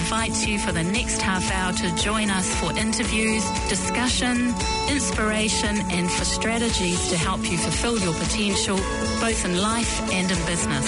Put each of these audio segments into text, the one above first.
invites you for the next half hour to join us for interviews, discussion, inspiration, and for strategies to help you fulfill your potential, both in life and in business.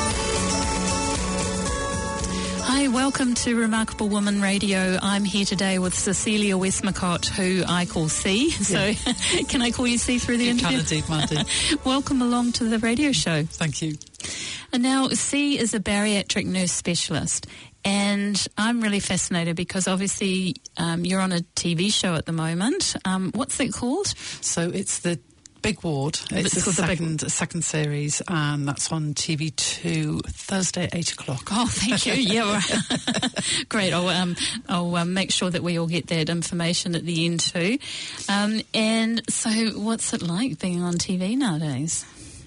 Hi, welcome to Remarkable Woman Radio. I'm here today with Cecilia Westmacott, who I call C. So can I call you C through the interview? You can indeed, Mandy. Welcome along to the radio show. Thank you. And now C is a bariatric nurse specialist. And I'm really fascinated because obviously you're on a TV show at the moment. What's it called? So it's the Big Ward. It's the second series, and that's on TV2 Thursday at 8 o'clock. Oh, thank you. Yeah, right. Great. I'll make sure that we all get that information at the end too. And so, what's it like being on TV nowadays?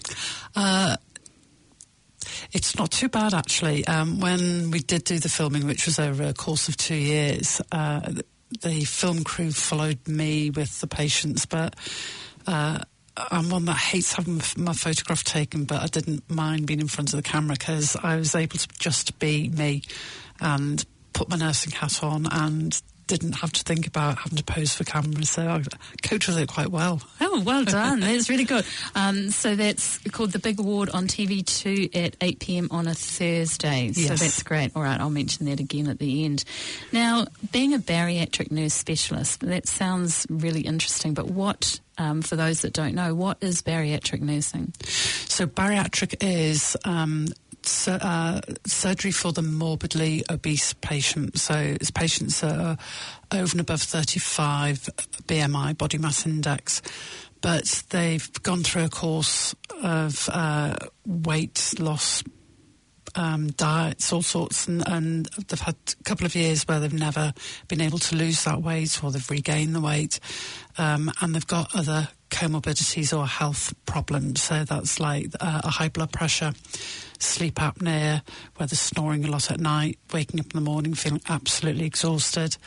It's not too bad, actually. When we did do the filming, which was over a course of 2 years, the film crew followed me with the patients, but I'm one that hates having my photograph taken, but I didn't mind being in front of the camera because I was able to just be me and put my nursing hat on and didn't have to think about having to pose for cameras, so I coped with it quite well. Oh, well done. That's really good. So that's called The Big Award on TV2 at 8 p.m. on a Thursday. Yes. So that's great. All right, I'll mention that again at the end. Now, being a bariatric nurse specialist, that sounds really interesting, but what, for those that don't know, what is bariatric nursing? So bariatric is surgery for the morbidly obese patient. So it's patients that are over and above 35 BMI, body mass index, but they've gone through a course of weight loss, diets, all sorts, and they've had a couple of years where they've never been able to lose that weight, or they've regained the weight, and they've got other comorbidities or health problems. So that's like a high blood pressure, sleep apnea, where they're snoring a lot at night, waking up in the morning feeling absolutely exhausted,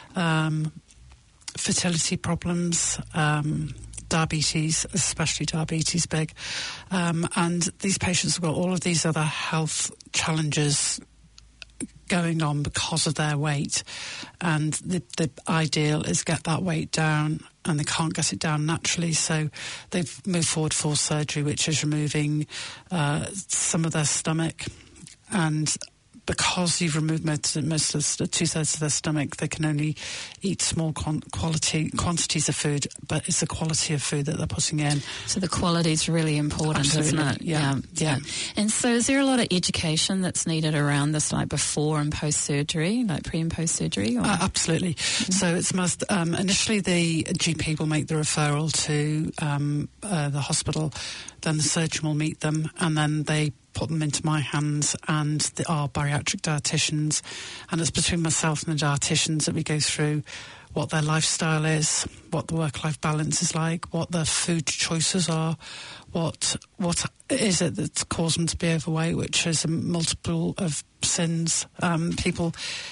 fertility problems, diabetes, especially diabetes big, and these patients have got all of these other health challenges going on because of their weight, and the ideal is get that weight down, and they can't get it down naturally, so they've moved forward for surgery, which is removing some of their stomach, and because you've removed most of the 2/3 of their stomach, they can only eat small quantities of food, but it's the quality of food that they're putting in. So the quality is really important, Absolutely. isn't it? Yeah. And so is there a lot of education that's needed around this, like before and post-surgery, like pre- and post-surgery? Absolutely. Mm-hmm. So it's most, initially the GP will make the referral to the hospital, then the surgeon will meet them, and then they put them into my hands and our bariatric dietitians, and it's between myself and the dietitians that we go through what their lifestyle is, what the work-life balance is like, what their food choices are, what is it that's caused them to be overweight, which is a multiple of sins. People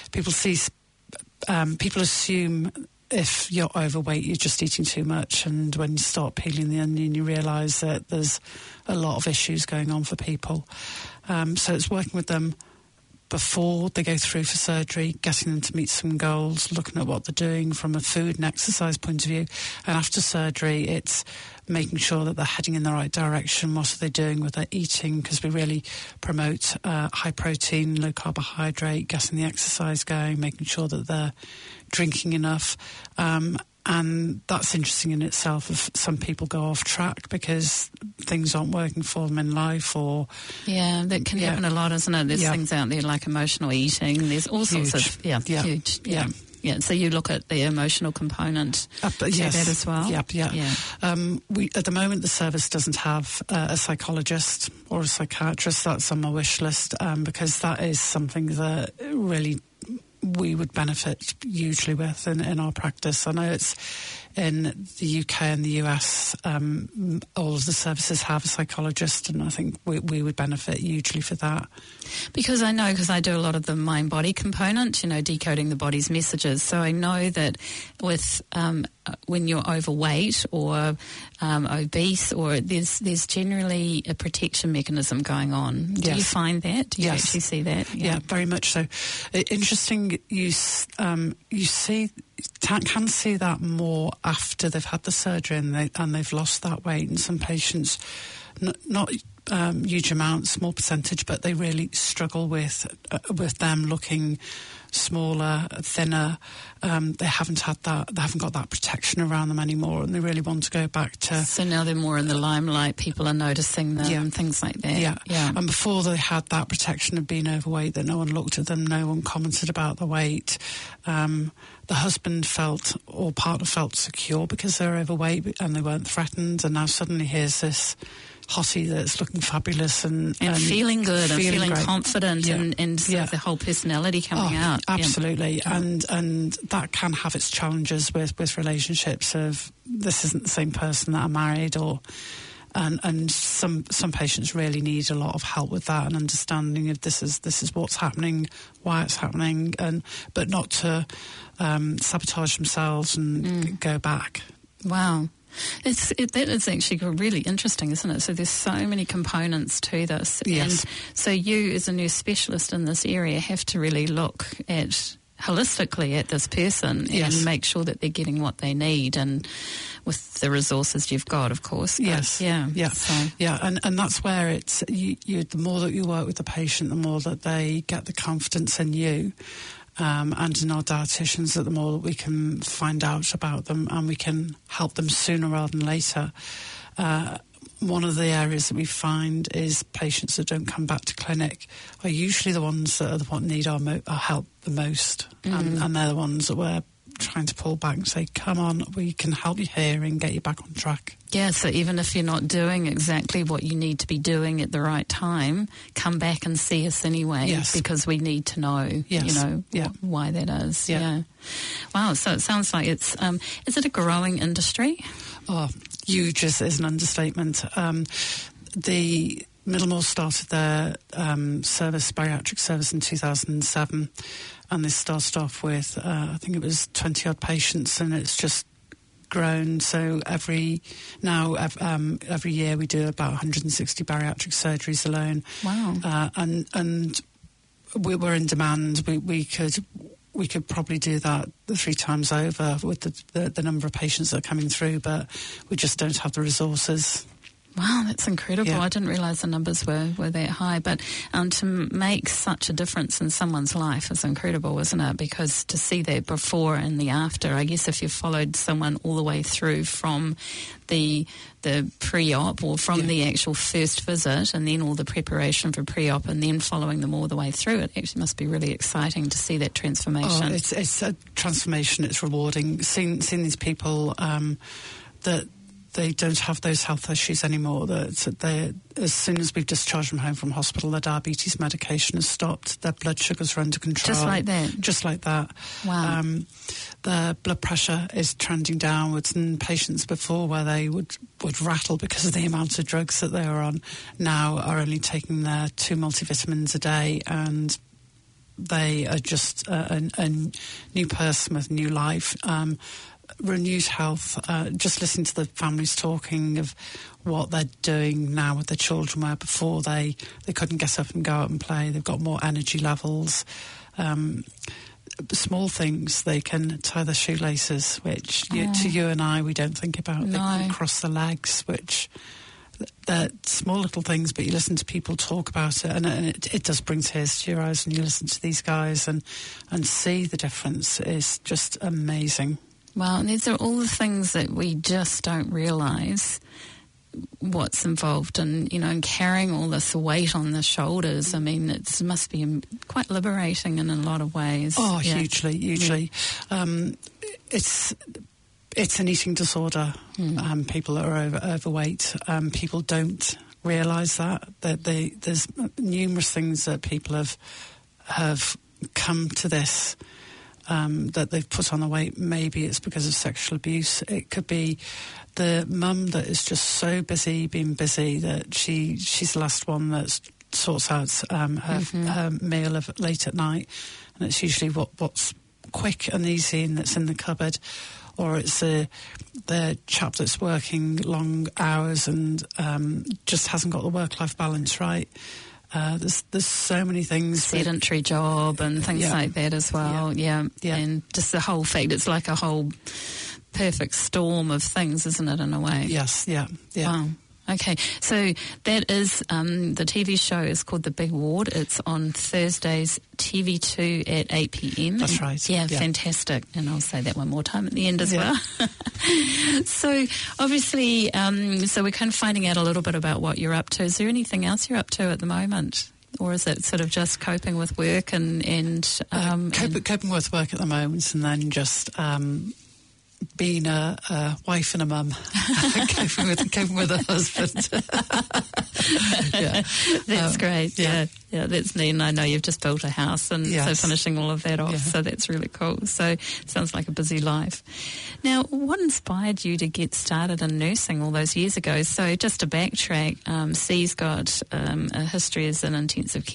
assume if you're overweight, you're just eating too much, and when you start peeling the onion, you realise that there's a lot of issues going on for people. So it's working with them before they go through for surgery, getting them to meet some goals, looking at what they're doing from a food and exercise point of view. And after surgery, it's making sure that they're heading in the right direction. What are they doing with their eating? Because we really promote high protein, low carbohydrate, getting the exercise going, making sure that they're drinking enough. And that's interesting in itself if some people go off track because things aren't working for them in life, or... Yeah, that can happen a lot, isn't it? There's things out there like emotional eating. There's all sorts of... Huge. Yeah, so you look at the emotional component to that as well? We, at the moment, the service doesn't have a psychologist or a psychiatrist. That's on my wish list because that is something that really we would benefit hugely with in our practice. I know in the UK and the US, all of the services have a psychologist, and I think we would benefit hugely for that. Because I do a lot of the mind-body component, decoding the body's messages. So I know that with when you're overweight or obese, or there's generally a protection mechanism going on. Do you find that? Do you actually see that? Yeah, very much so. Interesting. You can see that more after they've had the surgery and they've lost that weight. And some patients, not huge amounts, small percentage, but they really struggle with them looking smaller, thinner. They haven't got that protection around them anymore, and they really want to go back to. So now they're more in the limelight. People are noticing them and things like that. Yeah. And before they had that protection of being overweight, that no one looked at them, no one commented about the weight. The husband felt, or partner felt, secure because they're overweight and they weren't threatened, and now suddenly here's this hottie that's looking fabulous and feeling good and feeling great. Confident and sort of the whole personality coming out. Absolutely. And that can have its challenges with relationships of this isn't the same person that I married, or and some patients really need a lot of help with that and understanding of this is what's happening, why it's happening, but not to sabotage themselves and go back. Wow. That is actually really interesting, isn't it? So there's so many components to this. Yes. And so you, as a nurse specialist in this area, have to really look at holistically at this person and make sure that they're getting what they need, and with the resources you've got, of course. But and that's where it's the more that you work with the patient, the more that they get the confidence in you. And in our dietitians, that the more that we can find out about them and we can help them sooner rather than later. One of the areas that we find is patients that don't come back to clinic are usually the ones that are the one need our help the most, and they're the ones that we're trying to pull back and say, come on, we can help you here and get you back on track. Yeah, so even if you're not doing exactly what you need to be doing at the right time, come back and see us anyway, because we need to know, why that is. Yeah. Wow, so it sounds like it's, is it a growing industry? Oh, huge is an understatement. The Middlemore started their bariatric service in 2007, and they started off with, I think it was 20-odd patients, and it's just grown. So every year we do about 160 bariatric surgeries alone. Wow. And we're in demand. We could probably do that 3 times over with the number of patients that are coming through, but we just don't have the resources. Wow, that's incredible. I didn't realise the numbers were that high. But to make such a difference in someone's life is incredible, isn't it? Because to see that before and the after, I guess if you followed someone all the way through from the pre-op or from the actual first visit, and then all the preparation for pre-op, and then following them all the way through, it actually must be really exciting to see that transformation. Oh, it's a transformation. It's rewarding. Seeing these people that they don't have those health issues anymore. That as soon as we've discharged them home from hospital, their diabetes medication has stopped, their blood sugars are under control. Just like that? Just like that. Wow. Their blood pressure is trending downwards, and patients before where they would rattle because of the amount of drugs that they were on now are only taking their 2 multivitamins a day, and they are just a new person with new life. Renewed health, just listening to the families talking of what they're doing now with their children, where before they couldn't get up and go out and play. They've got more energy levels. Small things, they can tie their shoelaces, which to you and I, we don't think about. No. They can cross the legs, which they're small little things, but you listen to people talk about it, and it does bring tears to your eyes when you listen to these guys and see the difference. It's just amazing. Well, and these are all the things that we just don't realise what's involved in, in carrying all this weight on the shoulders. I mean, it must be quite liberating in a lot of ways. Oh, hugely. It's an eating disorder. People that are overweight. People don't realise that there's numerous things that people have come to this that they've put on the weight, maybe it's because of sexual abuse. It could be the mum that is just so busy, being busy, that she's the last one that sorts out her meal of late at night, and it's usually what's quick and easy and that's in the cupboard. Or it's the chap that's working long hours and just hasn't got the work-life balance right. There's so many things. Sedentary job and things like that as well. Yeah. And just the whole fact, it's like a whole perfect storm of things, isn't it, in a way? Yes, yeah. Wow. Okay, so that is, the TV show is called The Big Ward. It's on Thursdays, TV2 at 8 p.m. That's right. Yeah, fantastic. And I'll say that one more time at the end as well. So, obviously, so we're kind of finding out a little bit about what you're up to. Is there anything else you're up to at the moment? Or is it sort of just coping with work coping with work at the moment, and then just being a wife and a mum, coping with a husband. That's great. Yeah, that's neat. And I know you've just built a house, and so finishing all of that off. So that's really cool. So it sounds like a busy life. Now, what inspired you to get started in nursing all those years ago? So just to backtrack, C's got a history as an intensive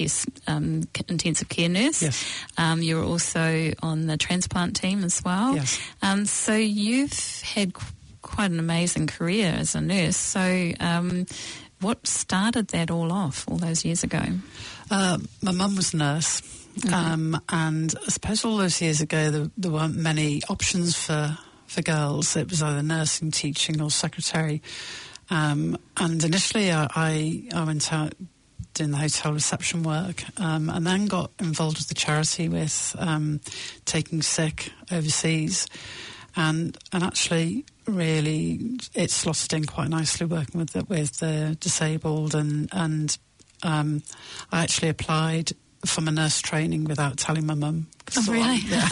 care nurse. Yes. You're also on the transplant team as well. Yes. So you've had quite an amazing career as a nurse. So what started that all off all those years ago? My mum was a nurse, and I suppose all those years ago there weren't many options for girls. It was either nursing, teaching or secretary. And initially I went out doing the hotel reception work, and then got involved with the charity with taking sick overseas. And actually, really, it slotted in quite nicely working with the disabled. And I actually applied for my nurse training without telling my mum. Oh, really?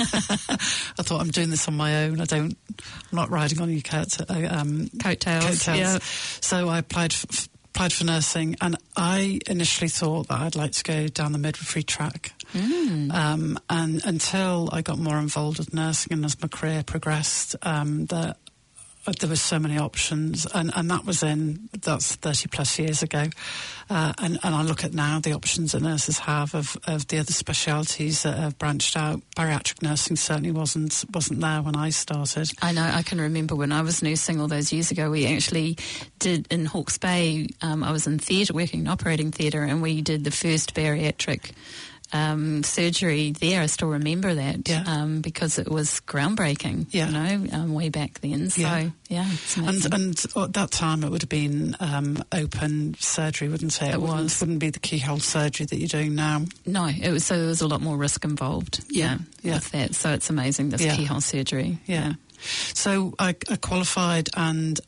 I thought, I'm doing this on my own. I'm not riding on your coattails. Yeah. So I applied for nursing, and I initially thought that I'd like to go down the midwifery track. And until I got more involved with nursing, and as my career progressed, that there were so many options, and that's 30 plus years ago, and I look at now the options that nurses have of the other specialities that have branched out. Bariatric nursing certainly wasn't there when I started. I know, I can remember when I was nursing all those years ago, we actually did in Hawke's Bay, I was in theatre, working in operating theatre, and we did the first bariatric surgery there. I still remember that because it was groundbreaking, way back then. So, it's amazing. And at that time it would have been open surgery, wouldn't it? It wouldn't be the keyhole surgery that you're doing now. No, it was. So there was a lot more risk involved. With that. So it's amazing, this keyhole surgery. Yeah. So I qualified, and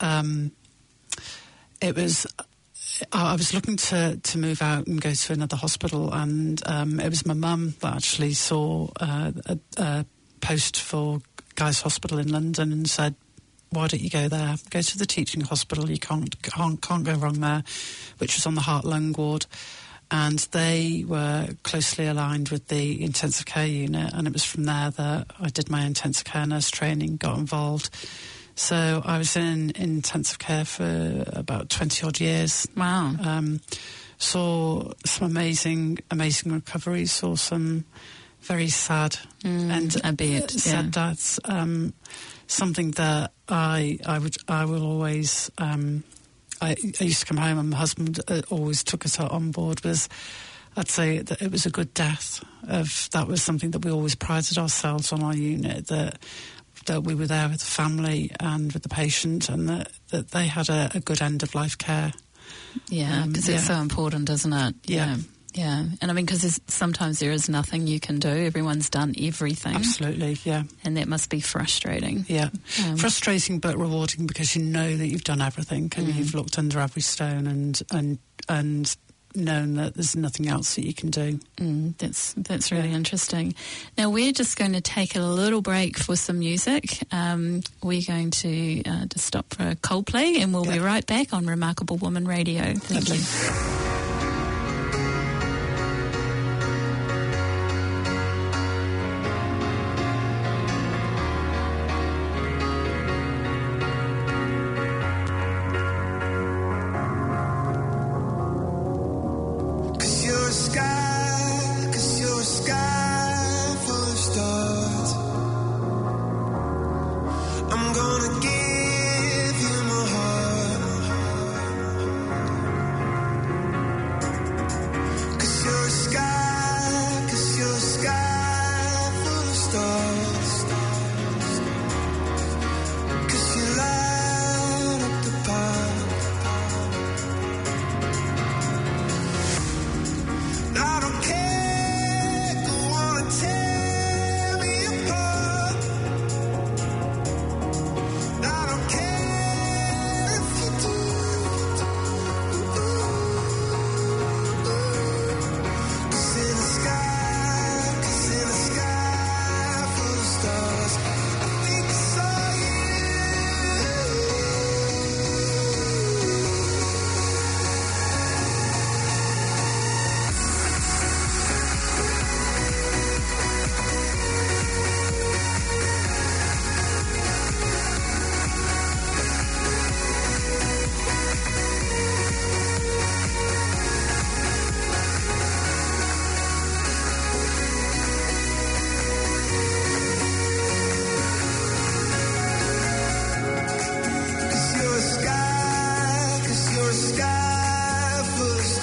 it was. I was looking to move out and go to another hospital, and it was my mum that actually saw a post for Guy's Hospital in London and said, why don't you go there? Go to the teaching hospital, you can't go wrong there, which was on the heart-lung ward. And they were closely aligned with the intensive care unit, and it was from there that I did my intensive care nurse training, got involved. So I was in intensive care for about 20-odd years. Wow. Saw some amazing recoveries, saw some very sad sad deaths. Something that I will always... I used to come home and my husband always took us on board was... I'd say that it was a good death. That was something that we always prided ourselves on our unit, that we were there with the family and with the patient, and that they had a good end-of-life care. Yeah, because it's so important, isn't it? Yeah. And I mean, because sometimes there is nothing you can do. Everyone's done everything. Absolutely, yeah. And that must be frustrating. Yeah. Frustrating but rewarding, because you know that you've done everything and you've looked under every stone and known that there's nothing else that you can do. That's really interesting. Now we're just going to take a little break for some music. We're going to just stop for a Coldplay, and we'll be right back on Remarkable Woman Radio. Thank you.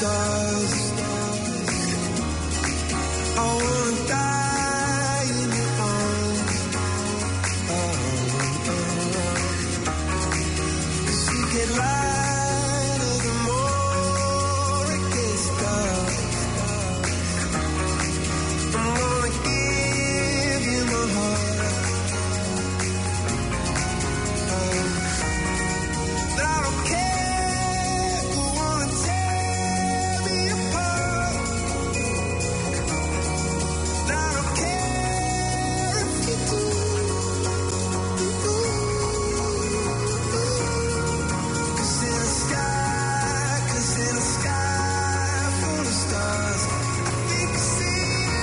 stars. I wanna die in your arms. You get lighter the more it gets dark. I'm gonna give you my heart. I don't care who wanna tear me apart. I don't care if you do. 'Cause in a sky full of stars, I think I see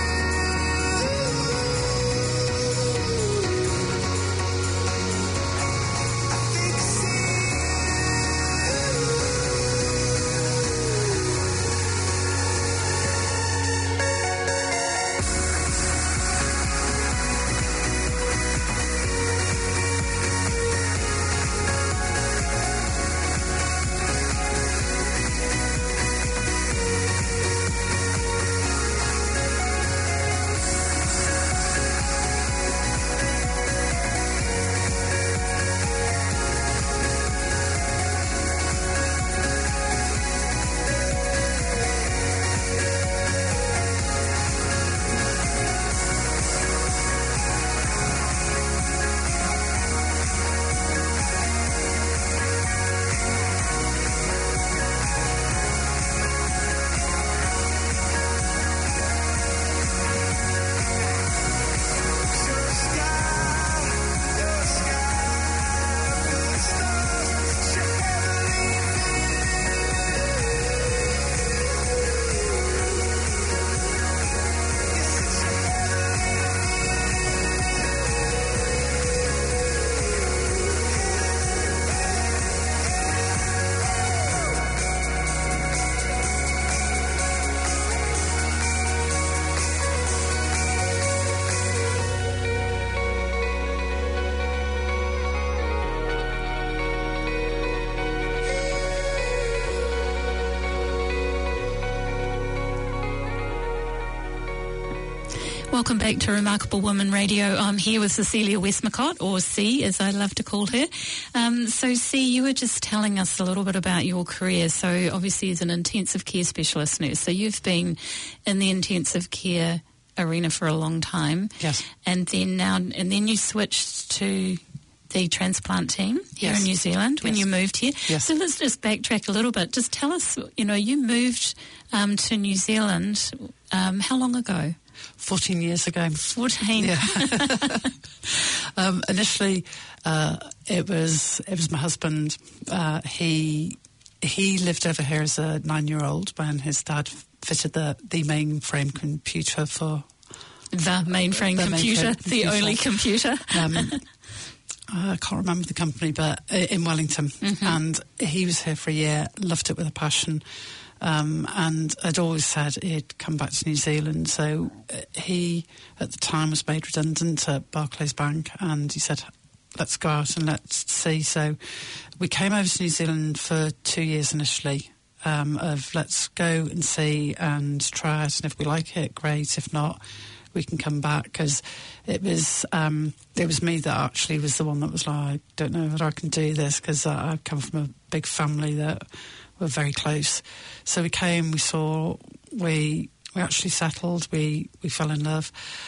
Welcome back to Remarkable Woman Radio. I'm here with Cecilia Westmacott, or C, as I love to call her. So, C, you were just telling us a little bit about your career. So, obviously, as an intensive care specialist nurse, so you've been in the intensive care arena for a long time. Yes. And then you switched to the transplant team here Yes. in New Zealand when Yes. you moved here. Yes. So let's just backtrack a little bit. Just tell us, you moved to New Zealand how long ago? 14 years ago. 14. Yeah. Initially, it was my husband. He lived over here as a 9-year-old when his dad fitted the mainframe computer for... The mainframe computer, the only computer. I can't remember the company, but in Wellington. Mm-hmm. And he was here for a year, loved it with a passion. And I'd always said he'd come back to New Zealand. So he, at the time, was made redundant at Barclays Bank, and he said, let's go out and let's see. So we came over to New Zealand for 2 years initially, of let's go and see and try it, and if we like it, great. If not, we can come back, because it was me that actually was the one that was like, I don't know whether I can do this, because I come from a big family that were very close. So we came, we saw, we actually settled, we fell in love,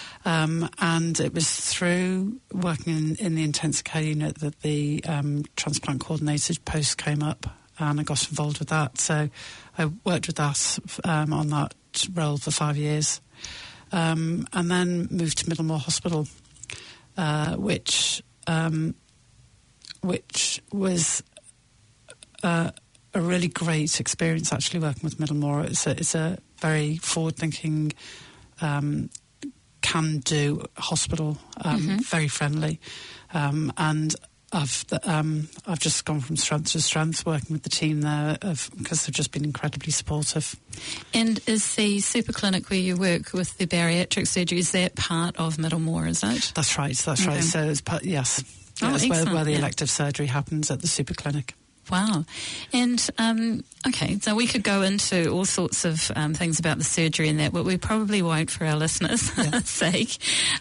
and it was through working in the intensive care unit that the transplant coordinator post came up, and I got involved with that. So I worked with that on that role for 5 years. And then moved to Middlemore Hospital, which was a really great experience, actually, working with Middlemore. It's a very forward-thinking, can-do hospital, very friendly, and I've just gone from strength to strength working with the team there, because they've just been incredibly supportive. And is the super clinic where you work with the bariatric surgery, is that part of Middlemore, is it? That's right. So it's part, yes. Oh, That's where the yeah. elective surgery happens, at the super clinic. Wow. And, okay, so we could go into all sorts of things about the surgery and that, but we probably won't for our listeners' sake.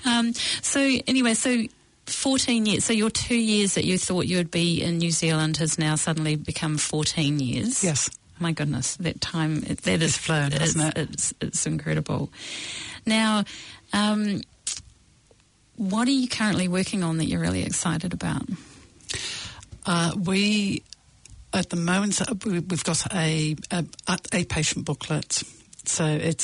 So 14 years. So your 2 years that you thought you would be in New Zealand has now suddenly become 14 years. Yes. My goodness, that time, that is flown, hasn't it? It's incredible. Now, what are you currently working on that you're really excited about? We, at the moment, we've got a patient booklet. So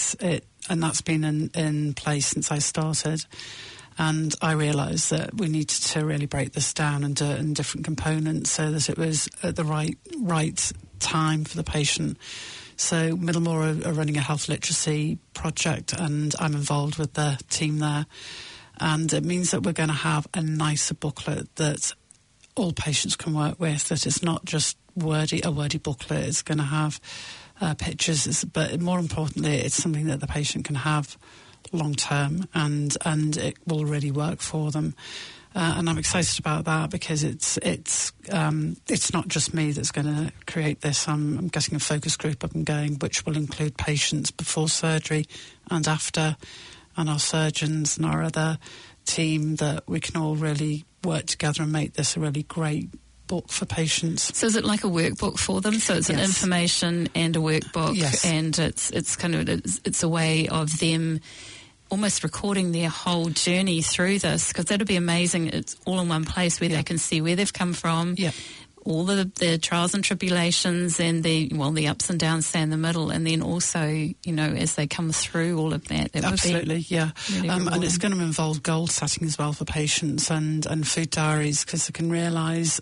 and that's been in place since I started. And I realised that we needed to really break this down and do it in different components so that it was at the right time for the patient. So Middlemore are running a health literacy project, and I'm involved with the team there. And it means that we're going to have a nicer booklet that all patients can work with, that it's not just a wordy booklet. It's going to have pictures, but more importantly, it's something that the patient can have long term, and it will really work for them. And I'm excited about that because it's not just me that's going to create this. I'm getting a focus group up and going, which will include patients before surgery and after, and our surgeons and our other team, that we can all really work together and make this a really great book for patients. So is it like a workbook for them? So it's an information and a workbook, and it's a way of them almost recording their whole journey through this, because that'd be amazing. It's all in one place where they can see where they've come from, all the trials and tribulations, and the ups and downs stay in the middle, and then also, as they come through all of that. Absolutely, would be really and it's going to involve goal setting as well for patients, and food diaries, because they can realise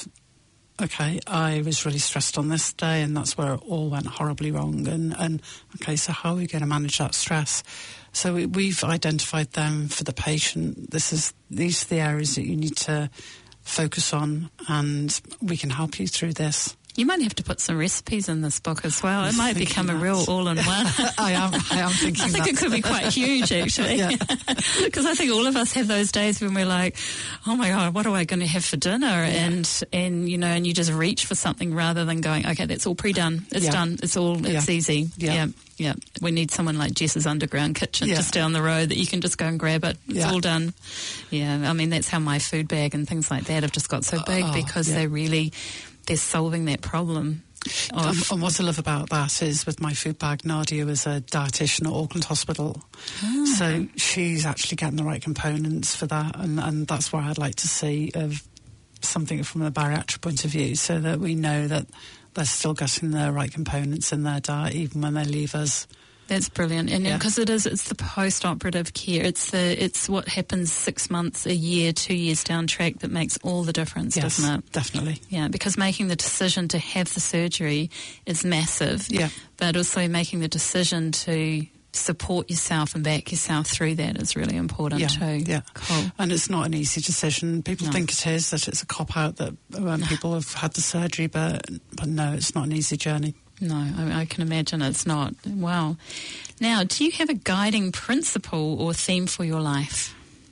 okay, I was really stressed on this day, and that's where it all went horribly wrong. And okay, so how are we going to manage that stress? So we've identified them for the patient. These are the areas that you need to focus on, and we can help you through this. You might have to put some recipes in this book as well. It might become a real all-in-one. I am thinking I think it could be quite huge, actually. Because I think all of us have those days when we're like, oh my God, what am I going to have for dinner? And you just reach for something rather than going, okay, that's all pre-done. It's done. It's easy. Yeah. We need someone like Jess's Underground Kitchen just down the road that you can just go and grab it. It's all done. Yeah. I mean, that's how my food bag and things like that have just got so big, because they're solving that problem. And what I love about that is, with my food bag, Nadia was a dietitian at Auckland Hospital. So she's actually getting the right components for that, and that's why I'd like to see something from a bariatric point of view, so that we know that they're still getting the right components in their diet even when they leave us. That's brilliant, and because it's the post-operative care. It's what happens 6 months, a year, 2 years down track that makes all the difference, doesn't it? Definitely. Yeah, because making the decision to have the surgery is massive. Yeah, but also making the decision to support yourself and back yourself through that is really important too. Yeah, cool. And it's not an easy decision. People think it is, that it's a cop-out that when people have had the surgery, but no, it's not an easy journey. No, I can imagine it's not. Wow. Now, do you have a guiding principle or theme for your life?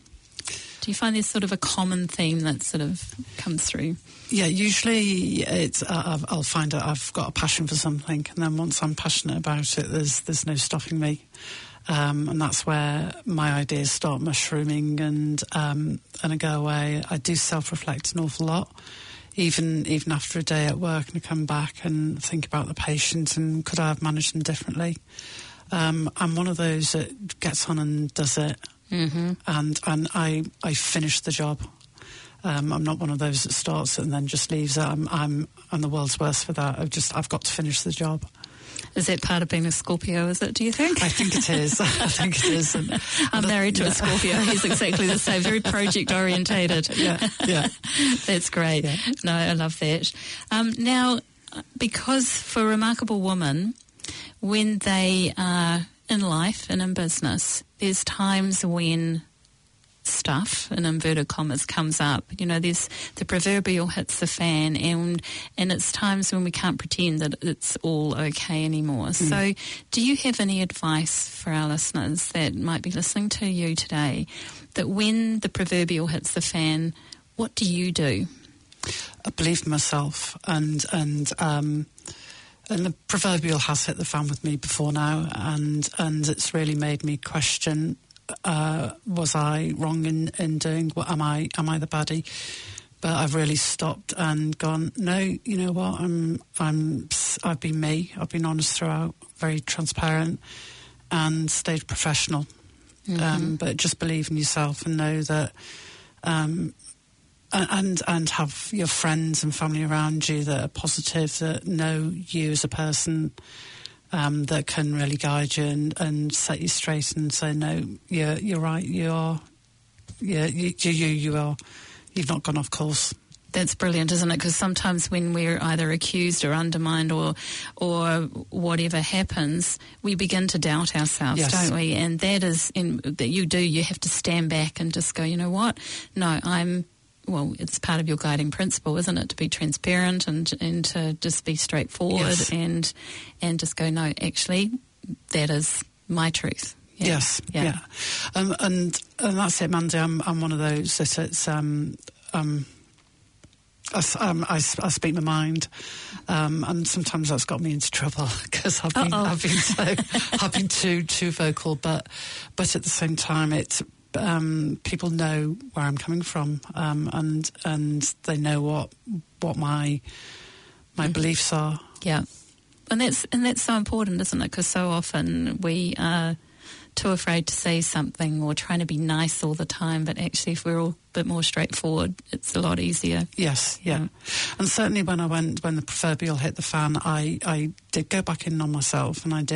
Do you find there's sort of a common theme that sort of comes through? Yeah, usually it's I'll find out I've got a passion for something, and then once I'm passionate about it, there's no stopping me. And that's where my ideas start mushrooming, and I go away. I do self-reflect an awful lot. Even after a day at work, and I come back and think about the patient and could I have managed them differently. I'm one of those that gets on and does it, and I finish the job. I'm not one of those that starts and then just leaves it. I'm the world's worst for that. I've got to finish the job. Is that part of being a Scorpio, is it, do you think? I think it is. I'm married to a Scorpio. He's exactly the same, very project-orientated. Yeah. That's great. Yeah. No, I love that. Now, because for remarkable women, when they are in life and in business, there's times when stuff, in inverted commas, comes up. There's the proverbial hits the fan, and it's times when we can't pretend that it's all okay anymore. So do you have any advice for our listeners that might be listening to you today, that when the proverbial hits the fan, what do you do? I believed in myself, and the proverbial has hit the fan with me before now, and it's really made me question: was I wrong in doing? What am I the baddie? But I've really stopped and gone, no, you know what? I've been me. I've been honest throughout, very transparent, and stayed professional. But just believe in yourself and know that, and have your friends and family around you that are positive, that know you as a person, that can really guide you and set you straight and say, no, you're right, you are. Yeah, you are. You've not gone off course. That's brilliant, isn't it? Because sometimes when we're either accused or undermined or whatever happens, we begin to doubt ourselves, yes. don't we? And that is that you have to stand back and just go, you know what? No, it's part of your guiding principle, isn't it? To be transparent and to just be straightforward, yes. and just go, no, actually, that is my truth. Yeah. Yes, yeah. And that's it, Mandy. I'm one of those that it's I speak my mind, and sometimes that's got me into trouble because I've been too vocal. But at the same time, it's people know where I'm coming from, and they know what my beliefs are. Yeah, and that's so important, isn't it? Because so often we are too afraid to say something or trying to be nice all the time, but actually if we're all a bit more straightforward, it's a lot easier. Yes, yeah. And certainly when the proverbial hit the fan, I did go back in on myself, and I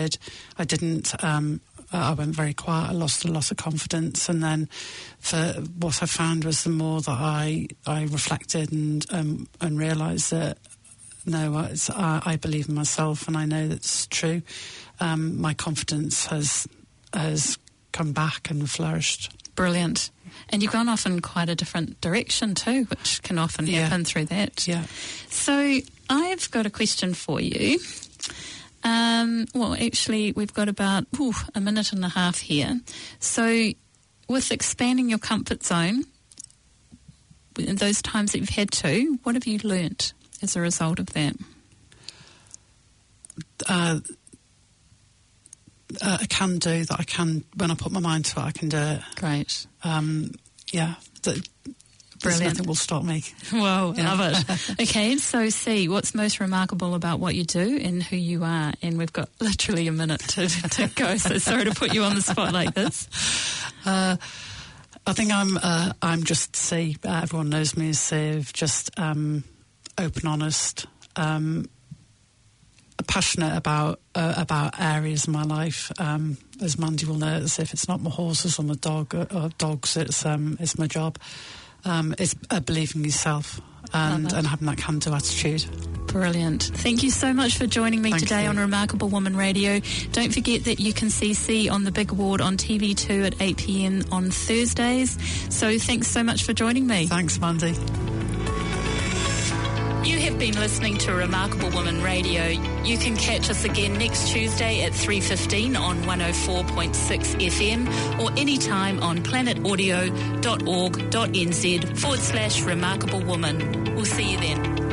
went very quiet. I lost a lot of confidence, and then what I found was the more that I reflected and realised that no, I believe in myself, and I know that's true. My confidence has come back and flourished. Brilliant. And you've gone off in quite a different direction too, which can often happen through that. Yeah. So I've got a question for you. Well, actually, we've got about a minute and a half here. So with expanding your comfort zone, in those times that you've had to, what have you learnt as a result of that? I can do that. I can, when I put my mind to it, I can do it. Great. Brilliant. Nothing will stop me. Well, love it. Okay, so C, what's most remarkable about what you do and who you are? And we've got literally a minute to go, so sorry to put you on the spot like this. I think I'm just C. Everyone knows me as C. Just open, honest, passionate about areas of my life. As Mandy will know, as if it's not my horses or my dogs, it's my job. It's believing yourself and having that can-do attitude. Brilliant. Thank you so much for joining me today on Remarkable Woman Radio. Don't forget that you can see C on the Big Award on TV2 at 8 p.m. on Thursdays. So thanks so much for joining me. Thanks, Mandy. You have been listening to Remarkable Woman Radio. You can catch us again next Tuesday at 3:15 on 104.6 FM or anytime on planetaudio.org.nz/Remarkable Woman. We'll see you then.